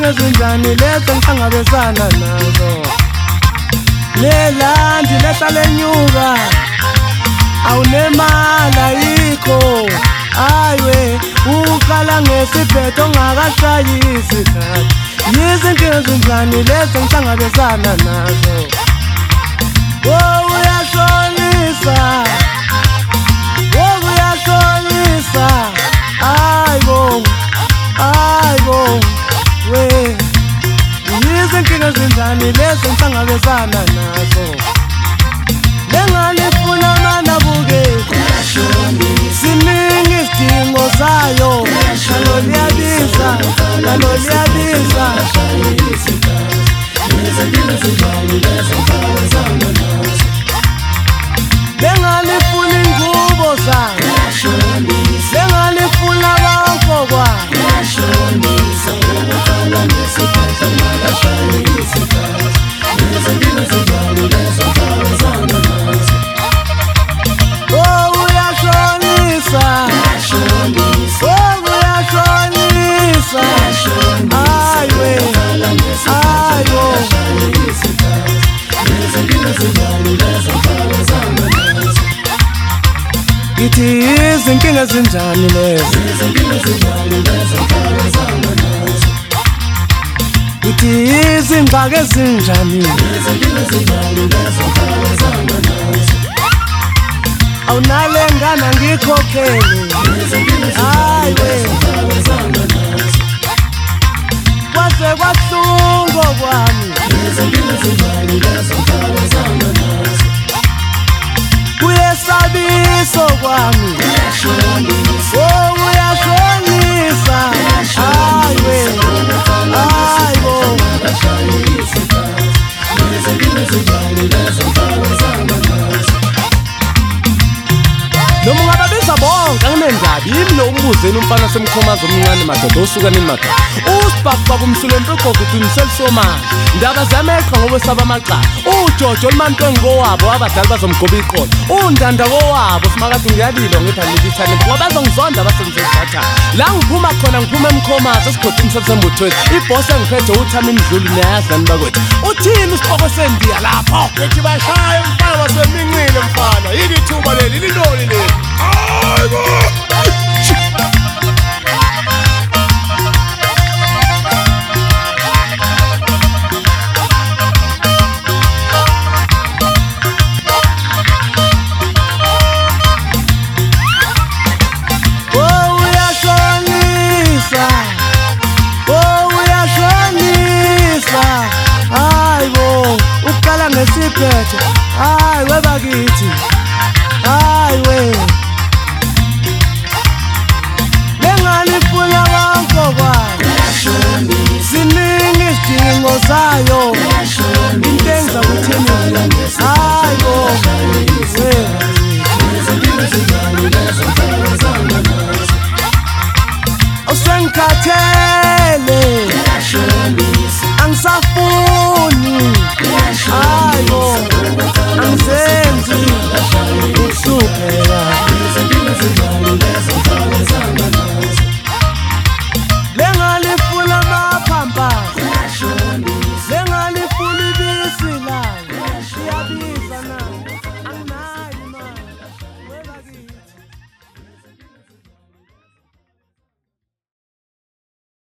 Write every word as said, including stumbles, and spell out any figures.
Izinkinga ezinjani lezo ngihlangabezana nazo? Lelandi lehlale nyuka awunemali ayikho. Aywe uqala ngesibhedo ongakashayi isikhathi. Izinkinga ezinjani lezo ngihlangabezana nazo? Oh uyashonisa, oh uyashonisa. Ayibo, ayibo we. Izinkinga ezinjani lezo ngihlangabezana nazo? Lengalifuna manabuke siningi isidingo sayo. Nalo liyabiza, nalo liyabiza. Lengalifuna ingubo zayo, lengalifuna abafokwa. Oh uyashonisa, oh uyashonisa. Aywe, ayo. Ngithi izinkinga ezinjani lezo? Ngithi izingxaki ezinjani? Awunalengana ngikhokhele. Hayiwe kwase kwahlungo kwami. Kuyesabiso kwami. Oh uyashonisa. Hayiwe, ayibo. Noma ungababiza bonke anginendaba yimi lo umbuzeni umfana semkhomazi omncane madoda osukani madoda. Usibhaqwa kumsulompe ugogo uqiniselisomazi. Ndaba zameqha ngoba esaba amacala. uJojo limanto engowabo abadala bazomgoba iqolo. Undanda kowabo simakade ngiyalilo ngithi anikithane ngoba bazongizonda abasenzezatha. La ngiphuma khona ngiphuma emkhomazi esigodini sasembuthweni. Iboss engiphethe uThami Mdluli neyazani bakwethu. Uthini isiqoko sendiya lapho? Ethi bashaya umfana waseminqile mfana. Yini ithuba leli linoli leli? Hayibo. Oh uyashonisa, oh uyashonisa. Ayibo uqala ngesiphetho. Hayiwe bakithi, hayiwe. Lengalifuna abafokwa. Siningi isidingo sayo.